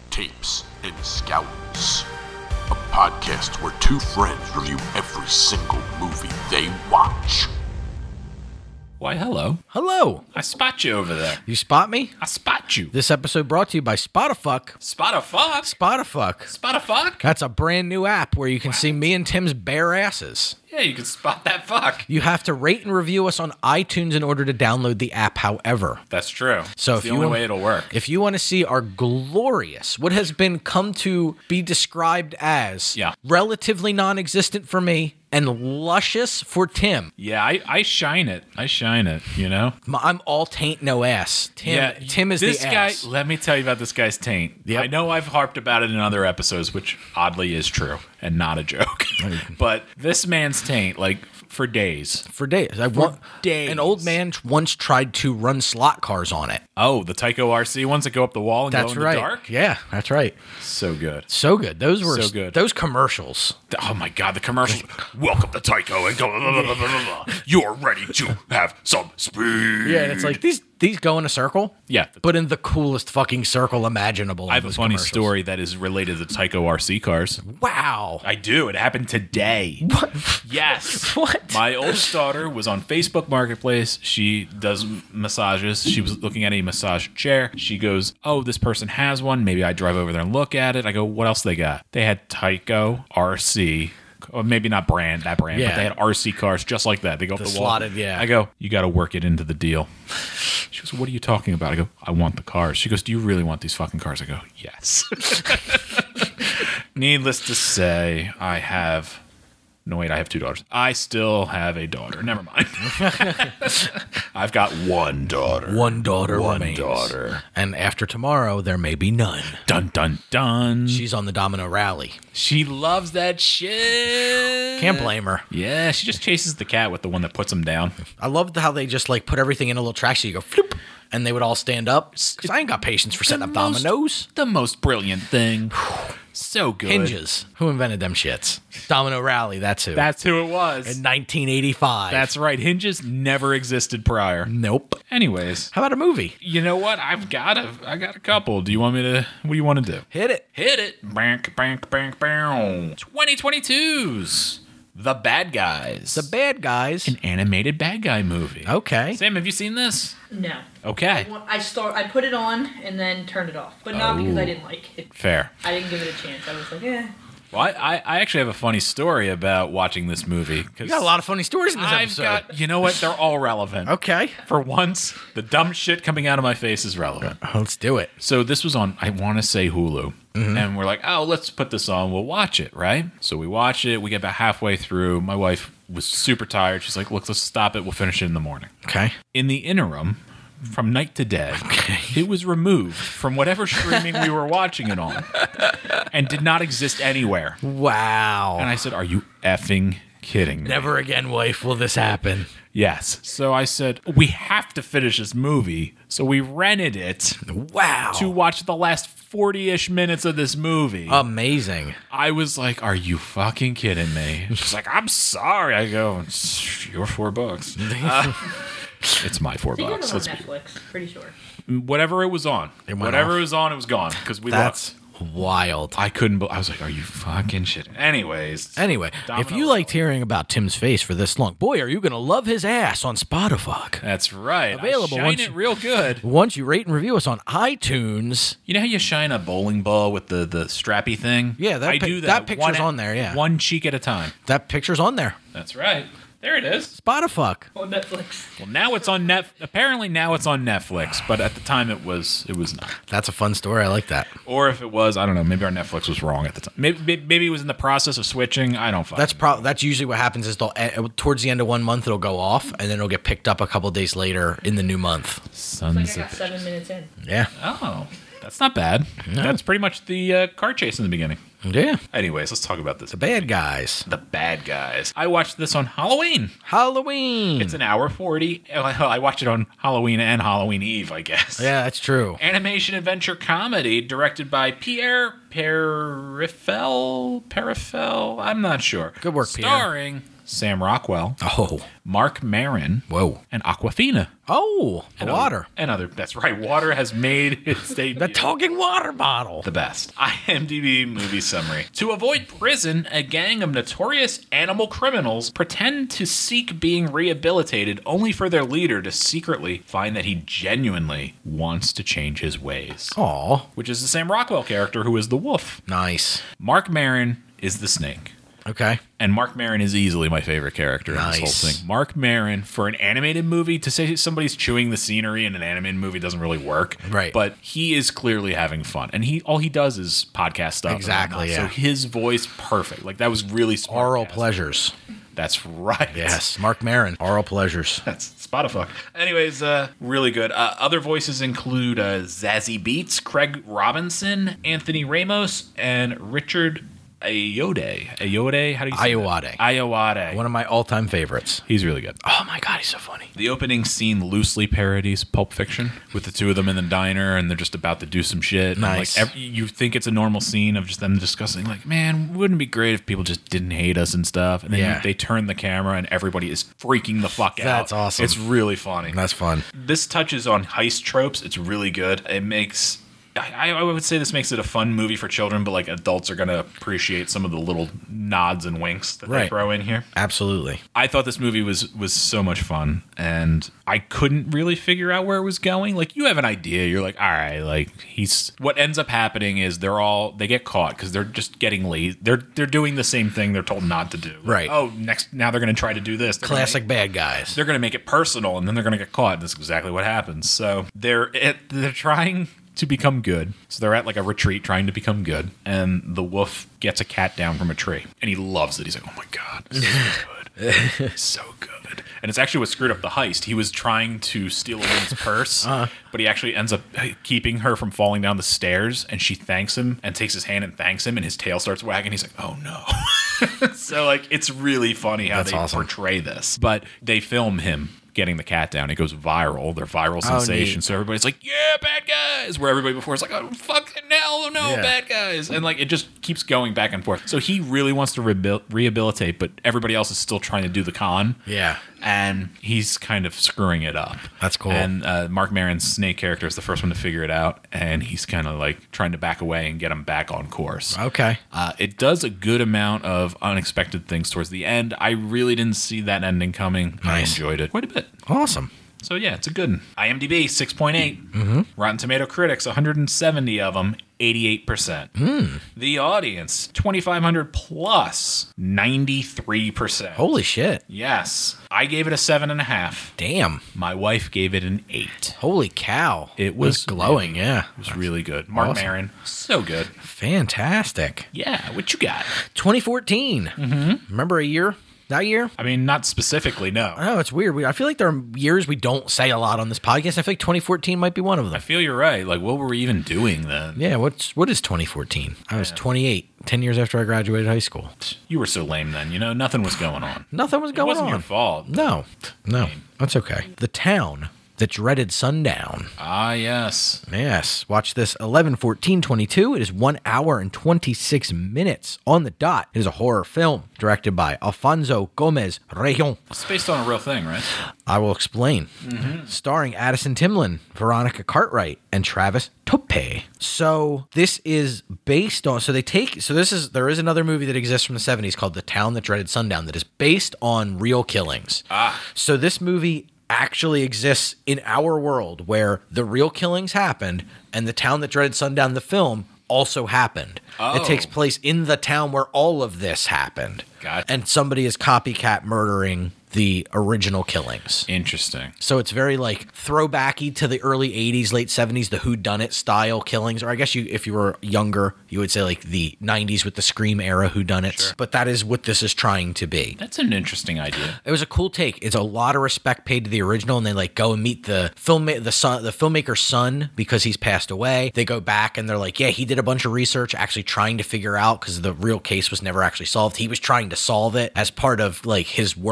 Tapes and Scouts, a podcast where two friends review every single movie they watch. Why, hello. Hello. I spot you over there. You spot me? I spot you. This episode brought to you by Spotifuck. Spotifuck? Spotifuck. Spotifuck? That's a brand new app where you can see me and Tim's bare asses. Yeah, you can spot that fuck. You have to rate and review us on iTunes in order to download the app, however. That's true. So it's the only way it'll work. If you want to see our glorious, what has been come to be described as relatively non-existent for me and luscious for Tim. Yeah, I shine it. I shine it, you know? I'm all taint, no ass. Tim is this the guy, ass. Let me tell you about this guy's taint. Yep. I know I've harped about it in other episodes, which oddly is true and not a joke. But this man's taint, like, for days. For days. Days. An old man once tried to run slot cars on it. Oh, the Tyco RC ones that go up the wall and That's go in right. the dark? Yeah, that's right. So good. So good. Those were So good. Those commercials. Oh my God, the commercials. Welcome to Tyco and go. You're ready to have some speed. Yeah, and it's like these go in a circle. Yeah. But in the coolest fucking circle imaginable. I have a funny story that is related to Tyco RC cars. Wow. I do. It happened today. What? Yes. What? My oldest daughter was on Facebook Marketplace. She does massages. She was looking at a massage chair. She goes, oh, this person has one. Maybe I drive over there and look at it. I go, what else they got? They had Tyco RC. Or maybe not that brand, Yeah. but they had RC cars just like that. They go up the wall. slotted, yeah. I go, you got to work it into the deal. She goes, what are you talking about? I go, I want the cars. She goes, do you really want these fucking cars? I go, yes. Needless to say, I have two daughters. I still have a daughter. Never mind. I've got one daughter. One daughter One remains. daughter. And after tomorrow, there may be none. Dun, dun, dun. She's on the Domino Rally. She loves that shit. Can't blame her. Yeah, she just chases the cat with the one that puts him down. I loved how they just like put everything in a little track so you go floop, and they would all stand up. Because I ain't got patience for setting up dominoes. The most brilliant thing. So good. Hinges. Who invented them shits? Domino Rally, that's who. That's who it was. In 1985. That's right. Hinges never existed prior. Nope. Anyways, How about a movie? you know what? I got a couple. Do you want me to? What do you want to do? Hit it. Hit it. Bank, bank, bank, bank. 2022's The Bad Guys. The Bad Guys. An animated bad guy movie. Okay. Sam, have you seen this? No. Okay. I put it on and then turned it off, but not because I didn't like it. Fair. I didn't give it a chance. I was like, eh. Well, I actually have a funny story about watching this movie. You got a lot of funny stories in this episode. you know what? They're all relevant. Okay. For once, the dumb shit coming out of my face is relevant. Let's do it. So this was on, I want to say Hulu. And we're like, oh, let's put this on. We'll watch it, right? So we watch it. We get about halfway through. My wife was super tired. She's like, look, let's stop it. We'll finish it in the morning. Okay. In the interim, from night to day, it was removed from whatever streaming we were watching it on and did not exist anywhere. Wow. And I said, are you effing kidding me? Never again, wife, will this happen. Yes. So I said, we have to finish this movie. So we rented it Wow. to watch the last 40-ish minutes of this movie. Amazing. I was like, are you fucking kidding me? She's like, I'm sorry. I go, it's your $4. It's my I think it $4. was on Let's Netflix. Pretty sure. whatever it was on. It went Whatever off. it was on, it was gone. Because we That's wild. I couldn't. I was like, "Are you fucking shit?" Anyways, Anyway, Domino if you liked hearing about Tim's face for this long, boy, are you going to love his ass on Spotify. that's right. Available I shine once it you- real good. Once you rate and review us on iTunes, You know how you shine a bowling ball with the strappy thing? Yeah, that I pic- do that. that picture's on there, yeah. one cheek at a time. that picture's on there. That's right. There it is. Spotify. On Netflix. Well, now it's on Apparently now it's on Netflix, but at the time it was not. That's a fun story. I like that. Or if it was, I don't know. Maybe our Netflix was wrong at the time. Maybe it was in the process of switching. I don't. That's usually what happens is towards the end of 1 month it'll go off and then it'll get picked up a couple days later in the new month. Sons It's like I of got 7 minutes in. Yeah. Oh, that's not bad. That's pretty much the car chase in the beginning. Yeah. Anyways, let's talk about this. The Bad Guys. The Bad Guys. I watched this on Halloween. Halloween. It's an hour 40. I watched it on Halloween and Halloween Eve, I guess. Yeah, that's true. Animation adventure comedy directed by Pierre Perifel. I'm not sure. Good work, Pierre. Starring Sam Rockwell, Oh. Mark Maron, Whoa. and Aquafina. Oh, And water. That's right. Water has made its debut. The talking water bottle. The best. IMDb movie summary. To avoid prison, a gang of notorious animal criminals pretend to seek being rehabilitated only for their leader to secretly find that he genuinely wants to change his ways. Aw. Which is the Sam Rockwell character who is the wolf. Nice. Mark Maron is the snake. Okay. And Mark Maron is easily my favorite character in this Nice. whole thing. Mark Maron, for an animated movie, to say somebody's chewing the scenery in an animated movie doesn't really work. Right. But he is clearly having fun. And all he does is podcast stuff. and Exactly, whatnot. yeah. So his voice, perfect. Like, that was really smart. Oral casting. pleasures. That's right. Yes. Mark Maron. Oral pleasures. That's Spotify. Anyways, really good. Other voices include Zazie Beetz, Craig Robinson, Anthony Ramos, and Richard Ayoade. Ayoade? How do you say Ayoade. that? Ayoade. One of my all-time favorites. He's really good. Oh my God, he's so funny. The opening scene loosely parodies Pulp Fiction with the two of them in the diner and they're just about to do some shit. And Nice. you think it's a normal scene of just them discussing, like, man, wouldn't it be great if people just didn't hate us and stuff? And then Yeah. they turn the camera and everybody is freaking the fuck out. That's awesome. It's really funny. That's fun. This touches on heist tropes. It's really good. It makes... I would say this makes it a fun movie for children, but like adults are going to appreciate some of the little nods and winks that they Right. throw in here. Absolutely. I thought this movie was so much fun, and I couldn't really figure out where it was going. Like, you have an idea. You're like, all right, like, what ends up happening is they get caught because they're just getting lazy. They're doing the same thing they're told not to do. Right. Oh, now they're going to try to do this. Classic bad guys. They're going to make it personal, and then they're going to get caught. And that's exactly what happens. So they're trying to become good. So they're at like a retreat trying to become good, and the wolf gets a cat down from a tree, and he loves it. He's like, oh my God, this is so good. So good. And it's actually what screwed up the heist. He was trying to steal a woman's purse, but he actually ends up keeping her from falling down the stairs, and she thanks him and takes his hand and thanks him, and his tail starts wagging. He's like, oh no. So like, it's really funny how That's they awesome. portray this. But they film him getting the cat down. It goes viral. They're viral sensations. neat. So everybody's like, yeah, bad guys. Where everybody before is like, oh, fucking hell no, Yeah. bad guys. And like, it just keeps going back and forth. So he really wants to rehabilitate, but everybody else is still trying to do the con. Yeah. And he's kind of screwing it up. That's cool. And Mark Maron's snake character is the first one to figure it out. And he's kind of like trying to back away and get him back on course. Okay. It does a good amount of unexpected things towards the end. I really didn't see that ending coming. I Nice. enjoyed it quite a bit. Awesome. So yeah, it's a good one. IMDb 6.8. Rotten Tomato critics 170 of them, 88%. The audience 2,500 plus 93%. Holy shit. Yes, I gave it a 7.5. Damn. My wife gave it an 8. Holy cow. It was glowing, really- yeah. It was really good. Mark Awesome. Maron, so good. Fantastic. Yeah, what you got? 2014. Remember a year? That year? I mean, not specifically, no. Oh, it's weird. I feel like there are years we don't say a lot on this podcast. I feel like 2014 might be one of I them. feel you're right. Like, what were we even doing then? Yeah, what is 2014? I was 28, 10 years after I graduated high school. You were so lame then. You know, nothing was going on. Nothing was It going wasn't on. your fault. No, that's okay. The Town That Dreaded Sundown. Ah, yes. Yes. Watch this 11/14/22. It is 1 hour and 26 minutes on the dot. It is a horror film directed by Alfonso Gomez Rejon. It's based on a real thing, right? I will explain. Starring Addison Timlin, Veronica Cartwright, and Travis Tope. So this is based on. There is another movie that exists from the 70s called The Town That Dreaded Sundown that is based on real killings. So this movie actually exists in our world where the real killings happened and The Town That Dreaded Sundown, the film, also happened. It takes place in the town where all of this happened. Gotcha. And somebody is copycat murdering the original killings. Interesting. So it's very like throwbacky to the early 80s, late 70s, the whodunit style killings. Or I guess if you were younger, you would say like the 90s with the Scream era whodunits. Sure. But that is what this is trying to be. That's an interesting idea. It was a cool take. It's a lot of respect paid to the original, and they like go and meet the filmmaker's son because he's passed away. They go back and they're like, yeah, he did a bunch of research actually trying to figure out, because the real case was never actually solved. He was trying to solve it as part of like his work into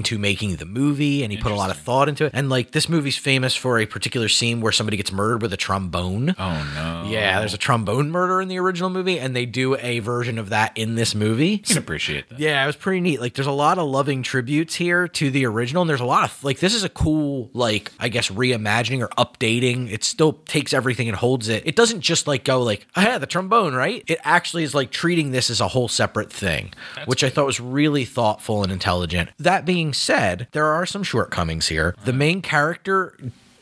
into making the movie, and he put a lot of thought into it. And like this movie's famous for a particular scene where somebody gets murdered with a trombone. Oh no. Yeah, there's a trombone murder in the original movie, and they do a version of that in this movie. You can appreciate that. Yeah, it was pretty neat. Like, there's a lot of loving tributes here to the original, and there's a lot of, like, this is a cool, like, I guess, reimagining or updating. It still takes everything and holds it. It doesn't just, like, go, like, oh, yeah, the trombone, right? It actually is, like, treating this as a whole separate thing, which I thought was really thoughtful and intelligent. That being said, there are some shortcomings here. The main character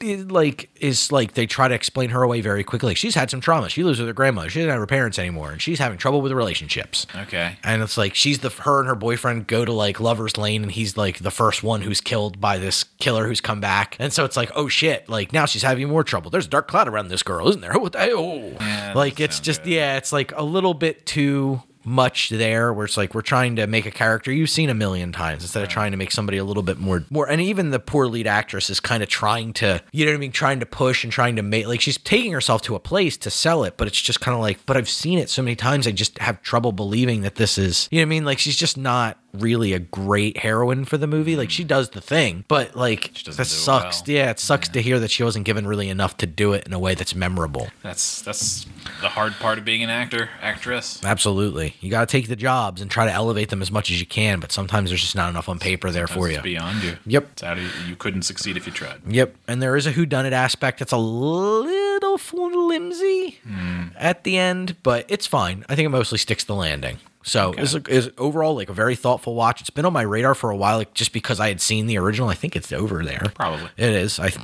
is like they try to explain her away very quickly. Like, she's had some trauma. She lives with her grandmother. She doesn't have her parents anymore, and she's having trouble with relationships. Okay. And it's like her and her boyfriend go to like Lover's Lane, and he's like the first one who's killed by this killer who's come back. And so it's like, oh shit, like now she's having more trouble. There's a dark cloud around this girl, isn't there? Oh, what the hell? Yeah, Like it's just it's like a little bit too much there, where it's like we're trying to make a character you've seen a million times instead of trying to make somebody a little bit more. And even the poor lead actress is kind of trying to, you know what I mean, trying to push and trying to make, like, she's taking herself to a place to sell it, but it's just kind of like, but I've seen it so many times, I just have trouble believing that this is, you know what I mean, like she's just not really a great heroine for the movie. Like, she does the thing, but like that sucks. Yeah, it sucks to hear that she wasn't given really enough to do it in a way that's memorable. That's the hard part of being an actress. Absolutely. You got to take the jobs and try to elevate them as much as you can, but sometimes there's just not enough on paper there for you. It's beyond you. Yep. It's out of, you couldn't succeed if you tried. Yep. And there is a whodunit aspect that's a little flimsy at the end, but it's fine. I think it mostly sticks the landing. So is overall like a very thoughtful watch. It's been on my radar for a while, like, just because I had seen the original. I think it's over there. Probably. It is. I'm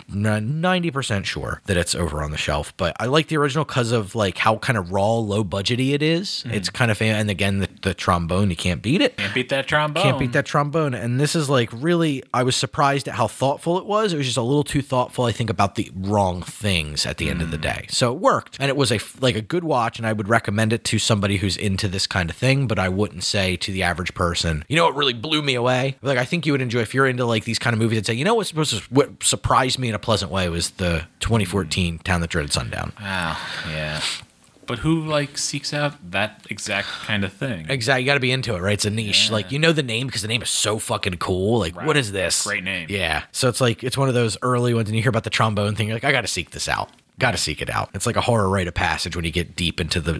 90% sure that it's over on the shelf. But I like the original because of like how kind of raw, low budgety it is. It's kind of and again the trombone, you can't beat it. Can't beat that trombone. Can't beat that trombone. And this is like really, I was surprised at how thoughtful it was. It was just a little too thoughtful, I think, about the wrong things at the end of the day. So it worked, and it was a good watch, and I would recommend it to somebody who's into this kind of thing. But I wouldn't say to the average person, you know what really blew me away? Like, I think you would enjoy, if you're into like these kind of movies, that say, you know what surprised me in a pleasant way was the 2014 Town That Dreaded Sundown. Wow. Yeah. But who like seeks out that exact kind of thing? Exactly. You got to be into it, right? It's a niche. Like, you know the name because the name is so fucking cool. Like, what is this? Great name. Yeah. So it's like, it's one of those early ones, and you hear about the trombone thing, you're like, I got to seek this out. Got to seek it out. It's like a horror rite of passage when you get deep into the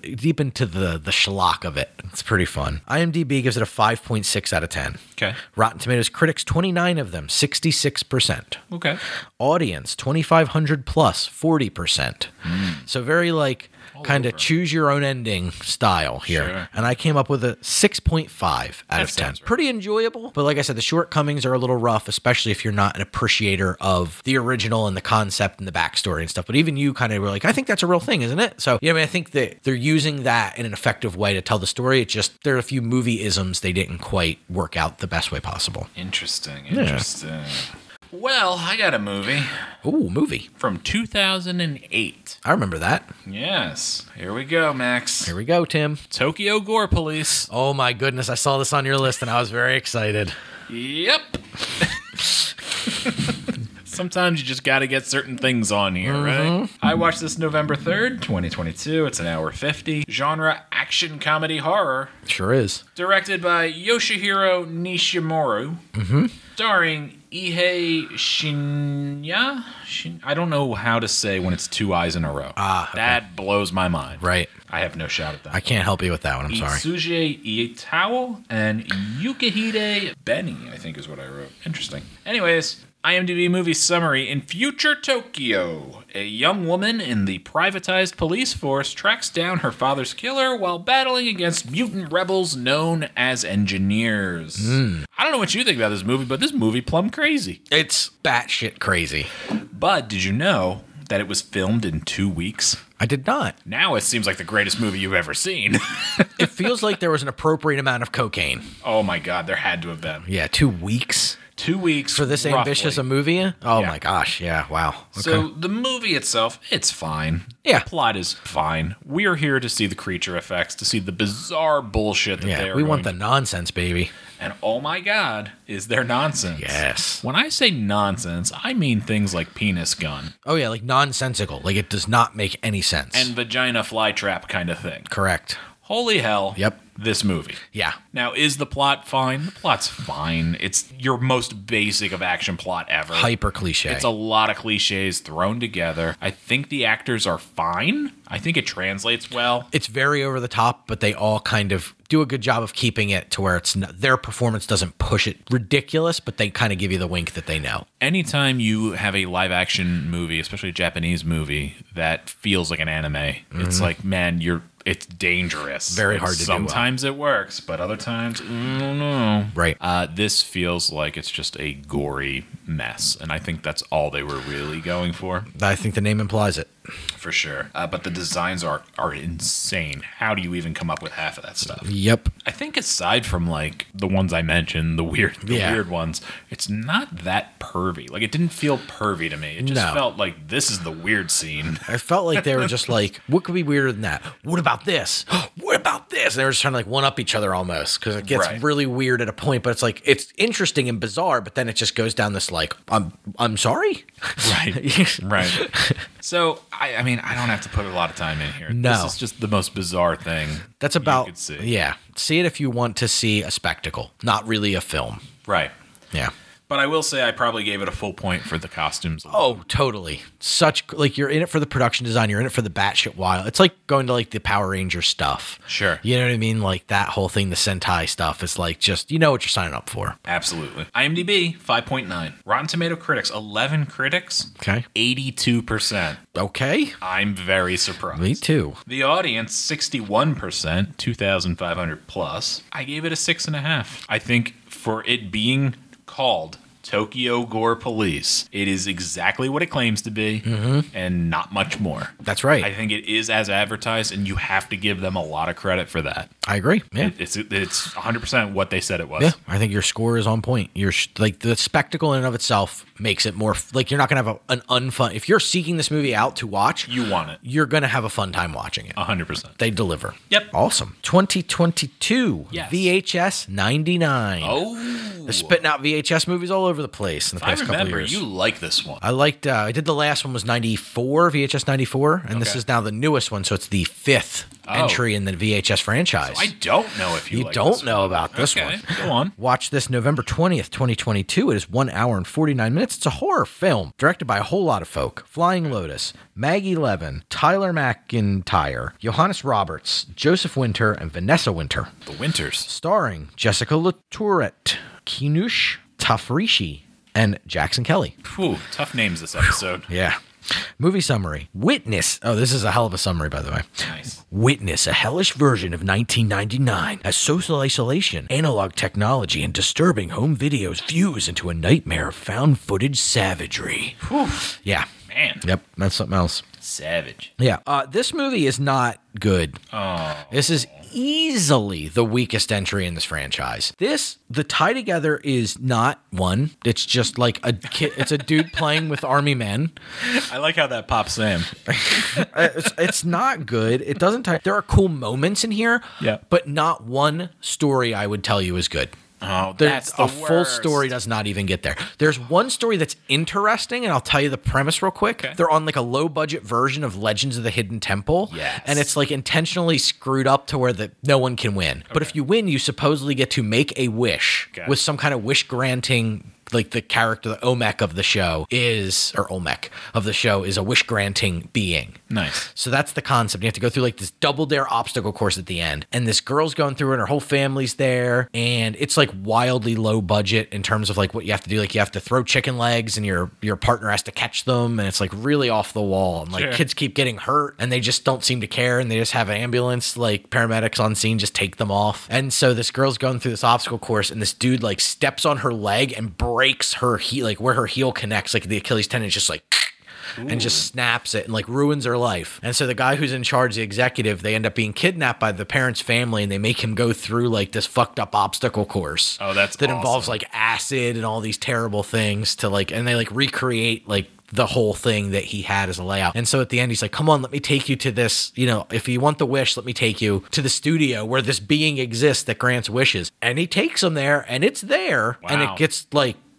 schlock of it. It's pretty fun. IMDb gives it a 5.6 out of 10. Okay. Rotten Tomatoes critics, 29 of them, 66%. Okay. Audience, 2,500 plus, 40%. So very like kind of choose your own ending style here. Sure. And I came up with a 6.5 out of 10. Sounds right. Pretty enjoyable. But like I said, the shortcomings are a little rough, especially if you're not an appreciator of the original and the concept and the backstory and stuff. But even you kind of were like, I think that's a real thing, isn't it? So, yeah, I mean, I think that they're using that in an effective way to tell the story. It's just, there are a few movie isms they didn't quite work out the best way possible. Interesting. Well, I got a movie. Ooh, movie. From 2008. I remember that. Yes. Here we go, Max. Here we go, Tim. Tokyo Gore Police. Oh my goodness, I saw this on your list and I was very excited. Yep. Sometimes you just got to get certain things on here, right? I watched this November 3rd, 2022. It's an hour 50. Genre action comedy horror. Sure is. Directed by Yoshihiro Nishimura. Starring Ihei Shinya. I don't know how to say when it's two I's in a row. Okay. That blows my mind. Right. I have no shot at that. I can't help you with that one. I'm sorry. Itsuje Ietao and Yukihide Benny, I think is what I wrote. Interesting. Anyways, IMDb movie summary. In future Tokyo, a young woman in the privatized police force tracks down her father's killer while battling against mutant rebels known as engineers. I don't know what you think about this movie, but this movie plumb crazy. It's batshit crazy. But did you know that it was filmed in 2 weeks? I did not. Now it seems like the greatest movie you've ever seen. It feels like there was an appropriate amount of cocaine. Oh my God, there had to have been. Yeah, 2 weeks. 2 weeks For this roughly. ambitious a movie? Oh Yeah. my gosh, yeah, wow. Okay. So the movie itself, it's fine. Yeah. The plot is fine. We're here to see the creature effects, to see the bizarre bullshit that yeah, they're we want going the nonsense, baby. And oh my God, is there nonsense? Yes. When I say nonsense, I mean things like penis gun Oh yeah, like nonsensical. Like it does not make any sense. and vagina fly trap kind of thing. Correct. Holy hell. Yep. this movie. Yeah. Now, is the plot fine? The plot's fine. It's your most basic of action plot ever. Hyper cliche. It's a lot of cliches thrown together. I think the actors are fine. I think it translates well. It's very over the top, but they all kind of do a good job of keeping it to where it's not, their performance doesn't push it ridiculous, but they kind of give you the wink that they know. Anytime you have a live action movie, especially a Japanese movie, that feels like an anime, it's like, man, it's dangerous. Very hard to do well. Sometimes it works, but other times, I don't know. Right. This feels like it's just a gory mess, and I think that's all they were really going for. I think the name implies it. For sure. But the designs are insane. How do you even come up with half of that stuff? Yep. I think aside from like the ones I mentioned, the weird ones, it's not that pervy. Like it didn't feel pervy to me. It just felt like this is the weird scene. I felt like they were just like, what could be weirder than that? What about this? What about this? And they were just trying to like one up each other almost because it gets really weird at a point, but it's like it's interesting and bizarre, but then it just goes down this like, I'm sorry? Right. Right. So I mean, I don't have to put a lot of time in here. No. This is just the most bizarre thing That's about, you could see. Yeah. See it if you want to see a spectacle, not really a film. Right. Yeah. But I will say I probably gave it a full point for the costumes. Oh, totally. Such, like, you're in it for the production design. You're in it for the batshit wild. It's like going to, like, the Power Ranger stuff. Sure. You know what I mean? Like, that whole thing, the Sentai stuff, is like, just, you know what you're signing up for. Absolutely. IMDb, 5.9. Rotten Tomato critics, 11 critics. Okay. 82%. Okay. I'm very surprised. Me too. The audience, 61%, 2,500 plus. I gave it a 6.5. I think for it being called Tokyo Gore Police, it is exactly what it claims to be, and not much more. That's right. I think it is as advertised, and you have to give them a lot of credit for that. I agree. Yeah. It's 100% what they said it was. Yeah, I think your score is on point. You're like the spectacle in and of itself makes it more like you're not going to have an unfun. If you're seeking this movie out to watch, You want it. you're going to have a fun time watching it. 100%. They deliver. Yep. Awesome. 2022 Yes. VHS 99. Oh. They're spitting out VHS movies all over the place in the I past couple of remember years. you like this one. I liked. I did the last one was 94 VHS 94, and this Okay. is now the newest one, so it's the fifth entry in the VHS franchise. I don't know if you like don't this know one. about this Okay, one. Go on. Watch this November 20th, 2022. It is 1 hour and 49 minutes. It's a horror film directed by a whole lot of folk. Flying Lotus, Maggie Levin, Tyler McIntyre, Johannes Roberts, Joseph Winter, and Vanessa Winter. The Winters. Starring Jessica LaTourette, Kinush Tafrishi, and Jackson Kelly. Whew, tough names this episode. Yeah. Movie summary. Witness. Oh, this is a hell of a summary, by the way. Nice. Witness a hellish version of 1999 as social isolation, analog technology, and disturbing home videos fuse into a nightmare of found footage savagery. Whew, Yeah. man. Yep. That's something else. Savage. Yeah. This movie is not good. Oh. This is easily the weakest entry in this franchise. The tie together is not one. It's just like a kid. It's a dude playing with army men. I like how that pops Sam. It's not good. It doesn't tie. There are cool moments in here. Yeah. But not one story I would tell you is good. Oh, that's the a full story does not even get there. There's one story that's interesting, and I'll tell you the premise real quick. Okay. They're on like a low budget version of Legends of the Hidden Temple. Yes. And it's like intentionally screwed up to where no one can win. But if you win, you supposedly get to make a wish with some kind of wish granting. Like the character, the Olmec of the show is a wish granting being. Nice. So that's the concept. You have to go through like this double dare obstacle course at the end. And this girl's going through it and her whole family's there. And it's like wildly low budget in terms of like what you have to do. Like you have to throw chicken legs and your partner has to catch them. And it's like really off the wall. And like kids keep getting hurt and they just don't seem to care. And they just have an ambulance, like paramedics on scene, just take them off. And so this girl's going through this obstacle course and this dude like steps on her leg and breaks her heel, like where her heel connects, like the Achilles tendon is just like and just snaps it and like ruins her life. And so the guy who's in charge, the executive, they end up being kidnapped by the parents' family and they make him go through like this fucked up obstacle course. Oh, that involves like acid and all these terrible things to like, and they like recreate like the whole thing that he had as a layout. And so at the end, he's like, come on, let me take you to this, if you want the wish, let me take you to the studio where this being exists that grants wishes. And he takes him there and it's there. Wow. And it gets like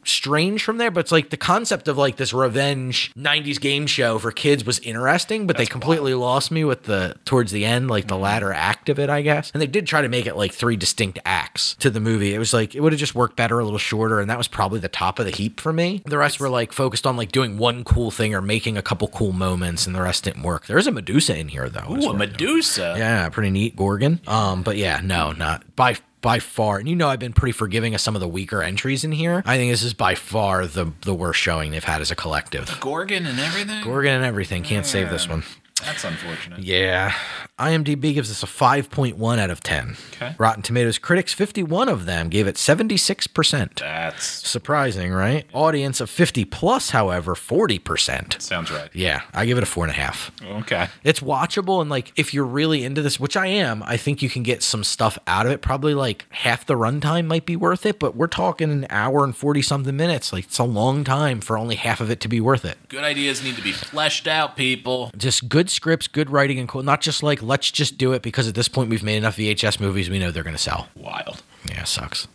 strange from there, but it's like the concept of like this revenge 90s game show for kids was interesting, but they completely lost me with towards the end, like the latter act of it, I guess. And they did try to make it like 3 distinct acts to the movie. It was like, it would have just worked better, a little shorter, and that was probably the top of the heap for me. The rest were like focused on like doing one cool thing or making a couple cool moments, and the rest didn't work. There's a Medusa in here though. Ooh, a Medusa. Yeah, pretty neat Gorgon. But yeah, no, not by far. And I've been pretty forgiving of some of the weaker entries in here. I think this is by far the worst showing they've had as a collective. Gorgon and everything? Gorgon and everything. Can't save this one. That's unfortunate. Yeah. IMDb gives us a 5.1 out of 10. Okay. Rotten Tomatoes critics, 51 of them gave it 76%. That's surprising, right? Audience of 50 plus, however, 40%. sounds right. Yeah, I give it a 4.5. Okay. It's watchable, and like if you're really into this, which I am, I think you can get some stuff out of it. Probably like half the runtime might be worth it, but we're talking an hour and 40 something minutes. Like it's a long time for only half of it to be worth it. Good ideas need to be fleshed out, people. Just good scripts, good writing, and cool. Not just like let's just do it because at this point we've made enough VHS movies we know they're going to sell. Wild. Yeah, sucks.